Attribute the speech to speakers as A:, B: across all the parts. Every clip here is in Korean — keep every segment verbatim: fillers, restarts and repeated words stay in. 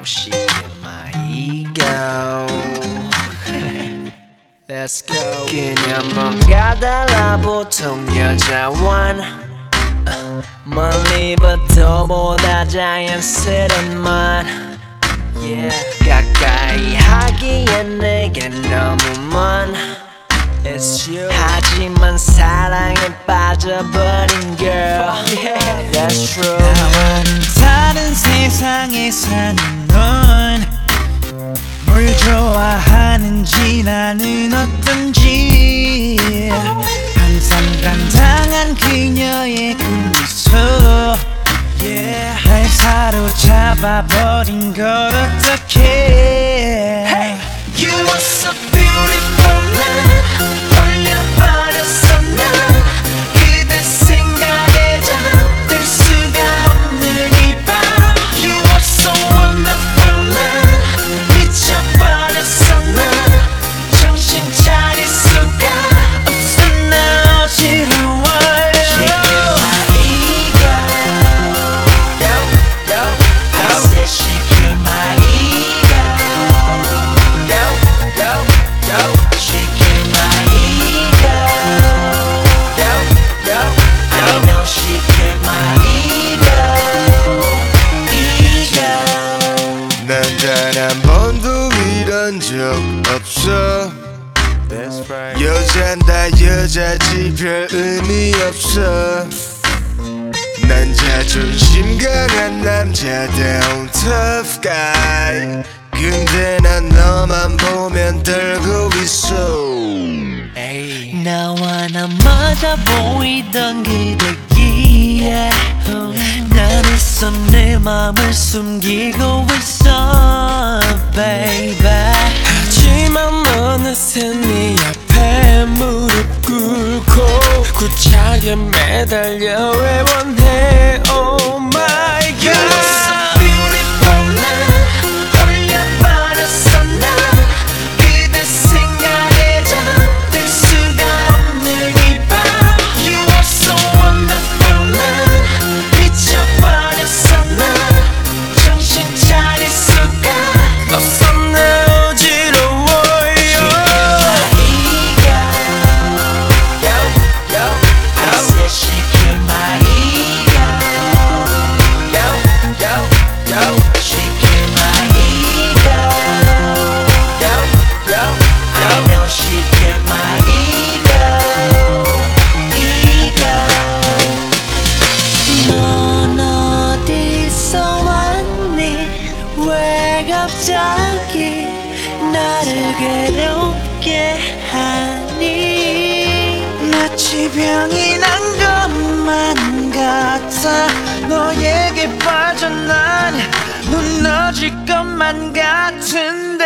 A: she get my ego. Let's go. 그냥 뭔가 달라 보통 여자wan 멀리부터 보다 자연스런 만 yeah. 가까이 하기엔 내겐 너무 먼 It's you. 하지만 사랑에 빠져버린 girl yeah. That's true.
B: 나와는 다른 세상에 사는 넌 뭘 좋아하는지 나는 어떤지 항상 당당한 그녀의 그 미소 yeah. 날 사로잡아버린 걸 어떡해
A: Hey, you are so beautiful 난 홀려버렸어 난 그대 생각에 잠들 수가 없는 이 밤 You are so wonderful 난 미쳐버렸어 난 정신 차릴 수가 없어 나 어지러워요
C: 단 한 번도 이런 적 없어 여잔 다 여자지 별 의미 없어 난 자존심 강한 남자다운 tough guy 근데 난 너만 보면 떨고 있어
B: 나와 나 맞아 보이던 그대기에 난 있어 내 맘을 숨기고 있어 baby
A: 하지만 어느새 네 앞에 무릎 꿇고 구차게 매달려 애원해 Oh my God
B: 갑자기 나를 괴롭게 하니 마치 병이 난 것만 같아 너에게 빠져 난 무너질 것만 같은데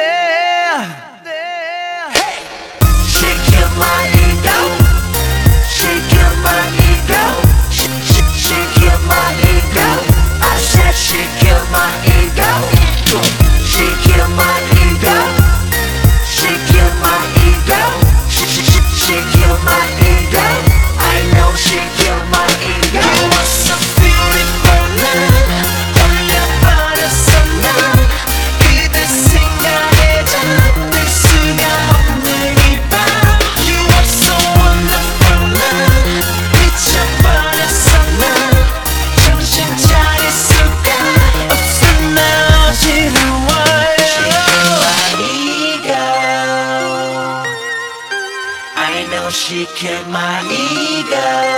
A: hey! She killed my ego She killed my ego She, she, she killed my ego I said she killed my ego She killed my ego. She killed my ego. She, she, she, she killed my ego. I know she killed my ego. You are so beautiful 난 홀려버렸어 난 그대 생각에 잠들 수가 없는 이 밤 You are so wonderful 난 미쳐버렸어 난 정신 차릴 수가 없어 나 어지러워 I know she killed my ego.